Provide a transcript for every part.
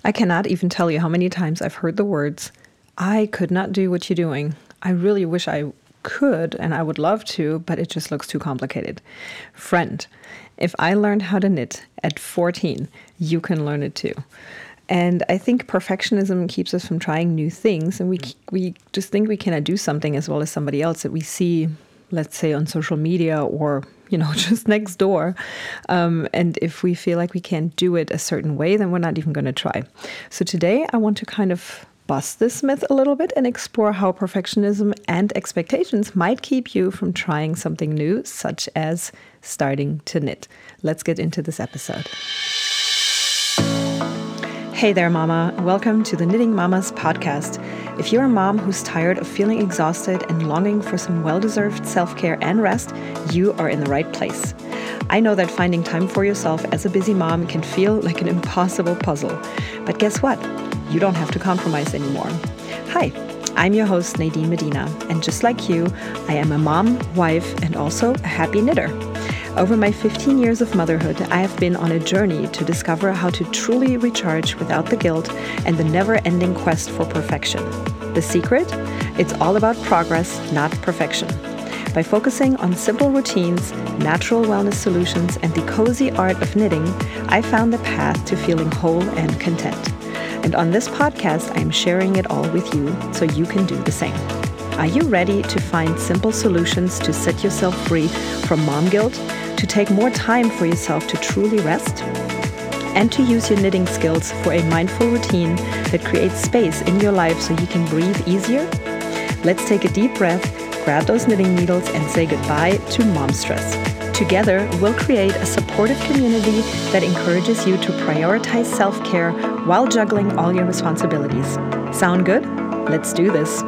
I cannot even tell you how many times I've heard the words, I could not do what you're doing. I really wish I could and I would love to, but it just looks too complicated. Friend, if I learned how to knit at 14, you can learn it too. And I think perfectionism keeps us from trying new things. And we just think we cannot do something as well as somebody else that we see, let's say, on social media or, just next door. And if we feel like we can't do it a certain way, then we're not even going to try. So today I want to kind of bust this myth a little bit and explore how perfectionism and expectations might keep you from trying something new, such as starting to knit. Let's get into this episode. Hey there, Mama. Welcome to the Knitting Mamas podcast. If you're a mom who's tired of feeling exhausted and longing for some well-deserved self-care and rest, you are in the right place. I know that finding time for yourself as a busy mom can feel like an impossible puzzle. But guess what? You don't have to compromise anymore. Hi, I'm your host, Nadine Medina. And just like you, I am a mom, wife, and also a happy knitter. Over my 15 years of motherhood, I have been on a journey to discover how to truly recharge without the guilt and the never-ending quest for perfection. The secret? It's all about progress, not perfection. By focusing on simple routines, natural wellness solutions, and the cozy art of knitting, I found the path to feeling whole and content. And on this podcast, I am sharing it all with you so you can do the same. Are you ready to find simple solutions to set yourself free from mom guilt, to take more time for yourself to truly rest, and to use your knitting skills for a mindful routine that creates space in your life so you can breathe easier? Let's take a deep breath, grab those knitting needles, and say goodbye to mom stress. Together, we'll create a supportive community that encourages you to prioritize self-care while juggling all your responsibilities. Sound good? Let's do this.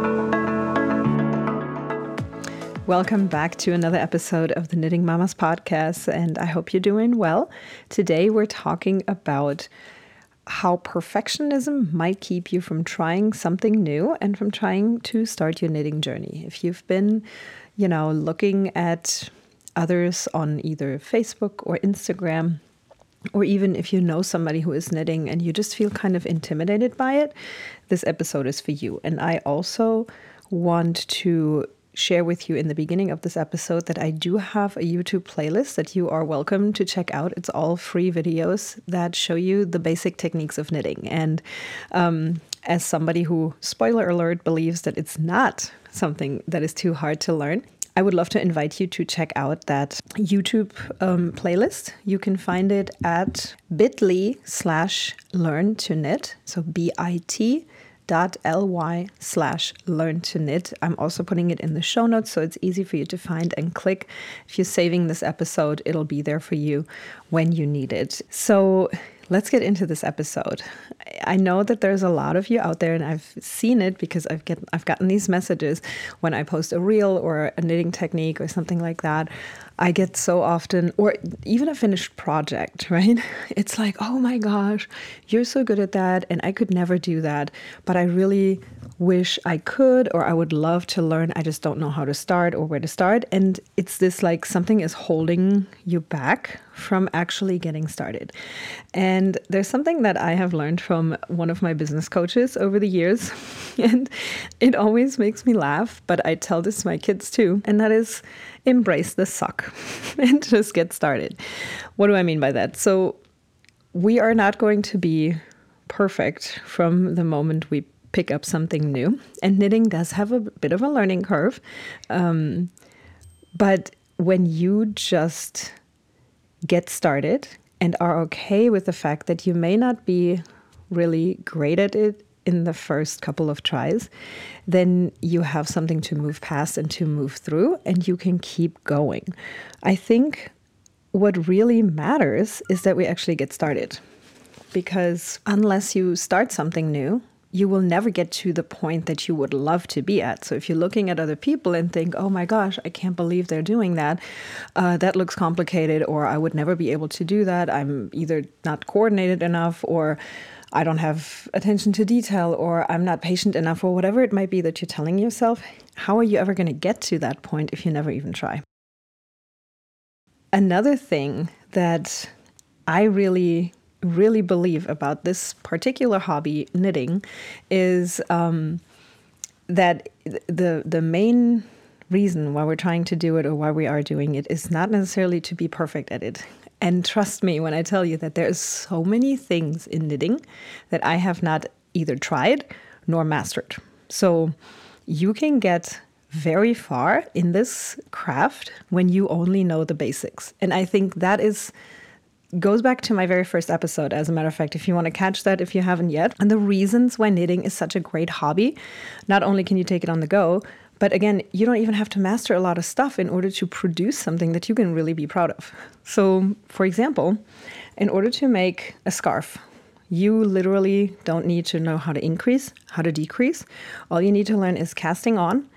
Welcome back to another episode of the Knitting Mamas podcast, and I hope you're doing well. Today we're talking about how perfectionism might keep you from trying something new and from trying to start your knitting journey. If you've been, looking at others on either Facebook or Instagram, or even if you know somebody who is knitting and you just feel kind of intimidated by it, this episode is for you. And I also want to share with you in the beginning of this episode that I do have a YouTube playlist that you are welcome to check out. It's all free videos that show you the basic techniques of knitting. And as somebody who, spoiler alert, believes that it's not something that is too hard to learn, I would love to invite you to check out that YouTube playlist. You can find it at bit.ly/learn-to-knit. So bit.ly/learn-to-knit. I'm also putting it in the show notes so it's easy for you to find and click. If you're saving this episode, it'll be there for you when you need it. So let's get into this episode. I know that there's a lot of you out there, and I've seen it because I've gotten these messages when I post a reel or a knitting technique or something like that. I get so often, or even a finished project, right? It's like, oh my gosh, you're so good at that, and I could never do that, but I really wish I could, or I would love to learn. I just don't know how to start or where to start. And it's this like something is holding you back from actually getting started. And there's something that I have learned from one of my business coaches over the years, and it always makes me laugh, but I tell this to my kids too, and that is embrace the suck and just get started. What do I mean by that? So we are not going to be perfect from the moment we pick up something new, and knitting does have a bit of a learning curve. But when you just get started and are okay with the fact that you may not be really great at it in the first couple of tries, then you have something to move past and to move through, and you can keep going. I think what really matters is that we actually get started, because unless you start something new, you will never get to the point that you would love to be at. So if you're looking at other people and think, oh my gosh, I can't believe they're doing that. That looks complicated, or I would never be able to do that. I'm either not coordinated enough, or I don't have attention to detail, or I'm not patient enough, or whatever it might be that you're telling yourself. How are you ever going to get to that point if you never even try? Another thing that I really really believe about this particular hobby, knitting, is that the main reason why we're trying to do it or why we are doing it is not necessarily to be perfect at it. And trust me when I tell you that there's so many things in knitting that I have not either tried nor mastered. So you can get very far in this craft when you only know the basics. And I think that goes back to my very first episode, as a matter of fact, if you want to catch that, if you haven't yet. And the reasons why knitting is such a great hobby, not only can you take it on the go, but again, you don't even have to master a lot of stuff in order to produce something that you can really be proud of. So, for example, in order to make a scarf, you literally don't need to know how to increase, how to decrease. All you need to learn is casting on,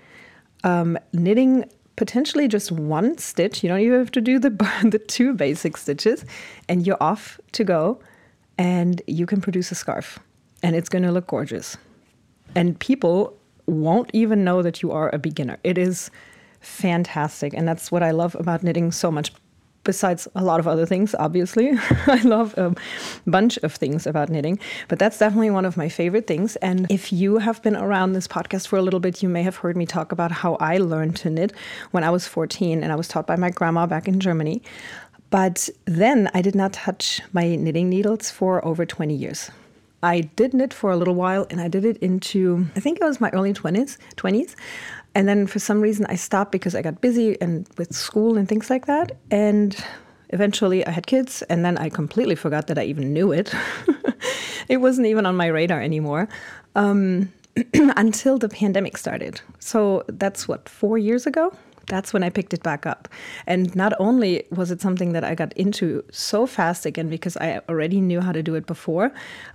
knitting potentially just one stitch. You don't even have to do the two basic stitches, and you're off to go, and you can produce a scarf, and it's going to look gorgeous. And people won't even know that you are a beginner. It is fantastic, and that's what I love about knitting so much. Besides a lot of other things, obviously. I love a bunch of things about knitting, but that's definitely one of my favorite things. And if you have been around this podcast for a little bit, you may have heard me talk about how I learned to knit when I was 14, and I was taught by my grandma back in Germany. But then I did not touch my knitting needles for over 20 years. I did knit for a little while, and I did it into, I think it was my early 20s. And then for some reason I stopped because I got busy and with school and things like that. And eventually I had kids, and then I completely forgot that I even knew it. It wasn't even on my radar anymore until the pandemic started. So that's 4 years ago? That's when I picked it back up. And not only was it something that I got into so fast again because I already knew how to do it before,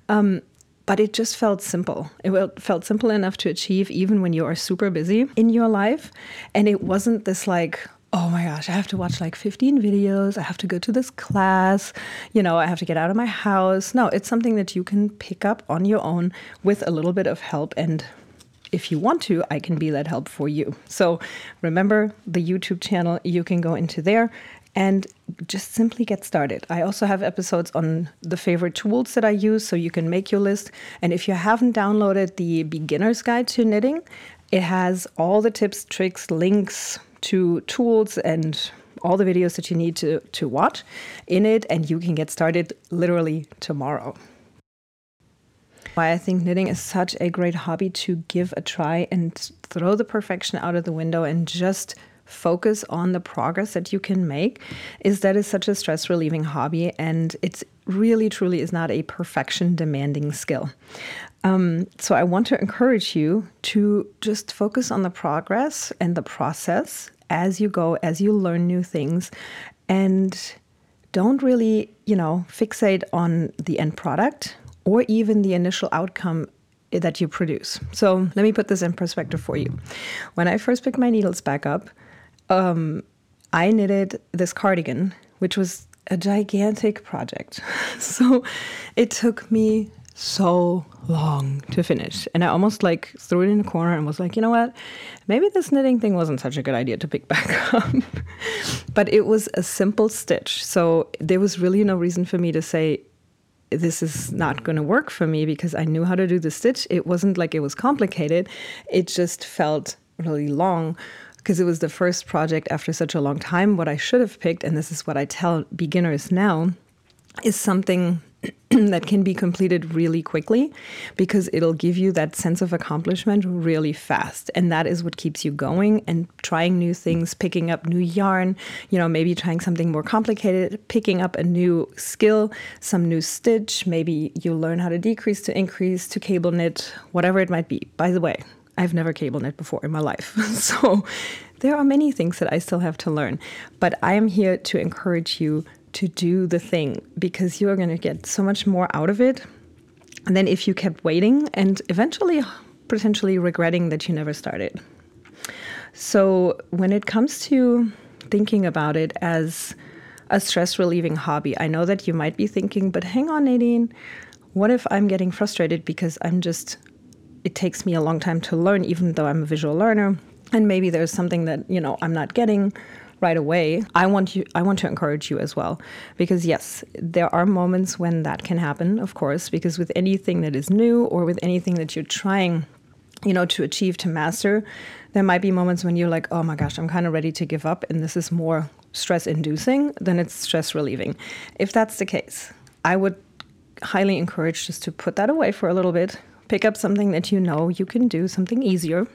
but it just felt simple. It felt simple enough to achieve even when you are super busy in your life. And it wasn't this like, oh my gosh, I have to watch like 15 videos. I have to go to this class. I have to get out of my house. No, it's something that you can pick up on your own with a little bit of help. And if you want to, I can be that help for you. So remember the YouTube channel, you can go into there and just simply get started. I also have episodes on the favorite tools that I use, so you can make your list. And if you haven't downloaded the Beginner's Guide to Knitting, it has all the tips, tricks, links to tools, and all the videos that you need to watch in it, and you can get started literally tomorrow. Why I think knitting is such a great hobby to give a try and throw the perfection out of the window and just focus on the progress that you can make is that it's such a stress relieving hobby, and it's really truly is not a perfection demanding skill. So I want to encourage you to just focus on the progress and the process as you go, as you learn new things, and don't really, fixate on the end product or even the initial outcome that you produce. So let me put this in perspective for you. When I first picked my needles back up, I knitted this cardigan, which was a gigantic project. So it took me so long to finish. And I almost threw it in a corner and was like, you know what? Maybe this knitting thing wasn't such a good idea to pick back up. But it was a simple stitch. So there was really no reason for me to say, this is not going to work for me, because I knew how to do the stitch. It wasn't like it was complicated. It just felt really long because it was the first project after such a long time. What I should have picked, and this is what I tell beginners now, is something that can be completed really quickly, because it'll give you that sense of accomplishment really fast. And that is what keeps you going and trying new things, picking up new yarn, maybe trying something more complicated, picking up a new skill, some new stitch. Maybe you learn how to decrease, to increase, to cable knit, whatever it might be. By the way, I've never cable knit before in my life. So there are many things that I still have to learn. But I am here to encourage you to do the thing, because you are going to get so much more out of it than if you kept waiting and eventually potentially regretting that you never started. So when it comes to thinking about it as a stress relieving hobby, I know that you might be thinking, but hang on, Nadine, what if I'm getting frustrated because it takes me a long time to learn, even though I'm a visual learner, and maybe there's something that, I'm not getting. right away, I want to encourage you as well. Because yes, there are moments when that can happen, of course, because with anything that is new or with anything that you're trying, to achieve, to master, there might be moments when you're like, oh my gosh, I'm kind of ready to give up and this is more stress inducing than it's stress relieving. If that's the case, I would highly encourage just to put that away for a little bit, pick up something that you can do, something easier.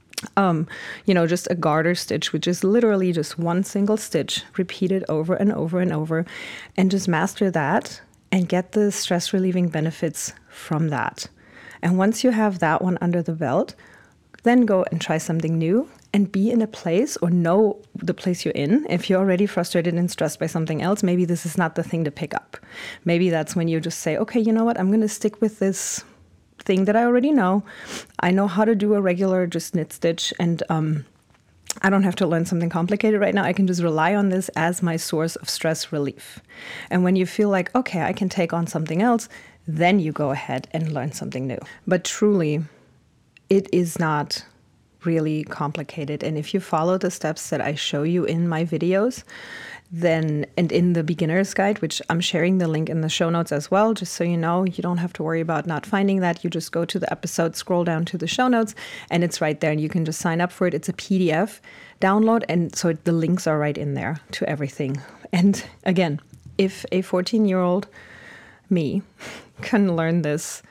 Just a garter stitch, which is literally just one single stitch repeated over and over and over, and just master that and get the stress relieving benefits from that. And once you have that one under the belt, then go and try something new and be in a place or know the place you're in. If you're already frustrated and stressed by something else, maybe this is not the thing to pick up. Maybe that's when you just say, okay, you know what, I'm going to stick with this thing that I already know. I know how to do a regular just knit stitch, and I don't have to learn something complicated right now. I can just rely on this as my source of stress relief. And when you feel like, okay, I can take on something else, then you go ahead and learn something new. But truly, it is not really complicated. And if you follow the steps that I show you in my videos, then, and in the beginner's guide, which I'm sharing the link in the show notes as well, just so you know, you don't have to worry about not finding that. You just go to the episode, scroll down to the show notes, and it's right there. And you can just sign up for it. It's a PDF download. And so the links are right in there to everything. And again, if a 14-year-old me can learn this,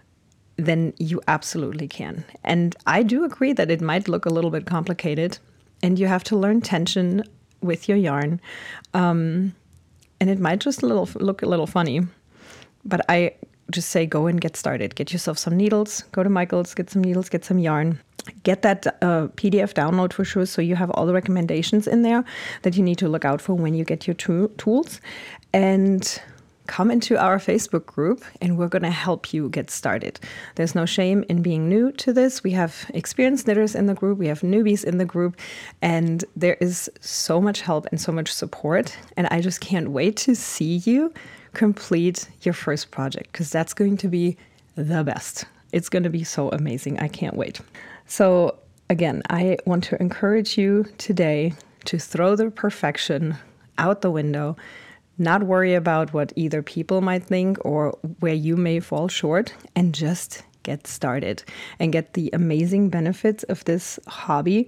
then you absolutely can. And I do agree that it might look a little bit complicated, and you have to learn tension with your yarn. And it might just look a little funny, but I just say go and get started. Get yourself some needles, go to Michael's, get some needles, get some yarn, get that PDF download for sure, so you have all the recommendations in there that you need to look out for when you get your tools. And come into our Facebook group, and we're going to help you get started. There's no shame in being new to this. We have experienced knitters in the group. We have newbies in the group, and there is so much help and so much support. And I just can't wait to see you complete your first project, because that's going to be the best. It's going to be so amazing. I can't wait. So again, I want to encourage you today to throw the perfection out the window, not worry about what either people might think or where you may fall short, and just get started and get the amazing benefits of this hobby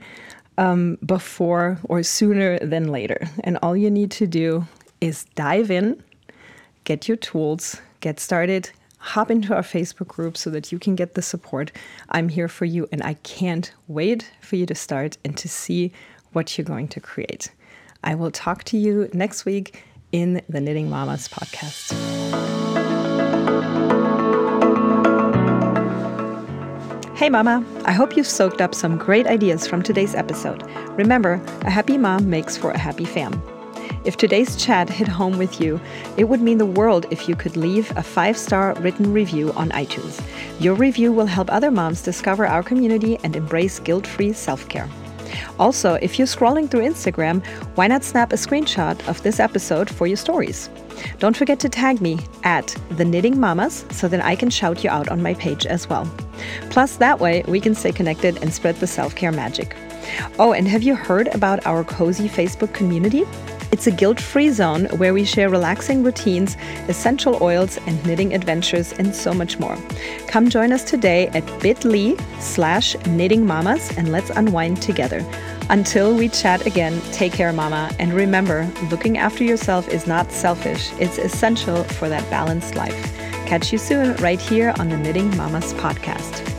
before or sooner than later. And all you need to do is dive in, get your tools, get started, hop into our Facebook group so that you can get the support. I'm here for you, and I can't wait for you to start and to see what you're going to create. I will talk to you next week in the Knitting Mamas podcast. Hey Mama, I hope you've soaked up some great ideas from today's episode. Remember, a happy mom makes for a happy fam. If today's chat hit home with you, it would mean the world if you could leave a 5-star written review on iTunes. Your review will help other moms discover our community and embrace guilt-free self-care. Also, if you're scrolling through Instagram, why not snap a screenshot of this episode for your stories? Don't forget to tag me at The Knitting Mamas so that I can shout you out on my page as well. Plus, that way we can stay connected and spread the self-care magic. Oh, and have you heard about our cozy Facebook community? It's a guilt-free zone where we share relaxing routines, essential oils, and knitting adventures, and so much more. Come join us today at bit.ly/knittingmamas, and let's unwind together. Until we chat again, take care, Mama. And remember, looking after yourself is not selfish. It's essential for that balanced life. Catch you soon right here on the Knitting Mamas podcast.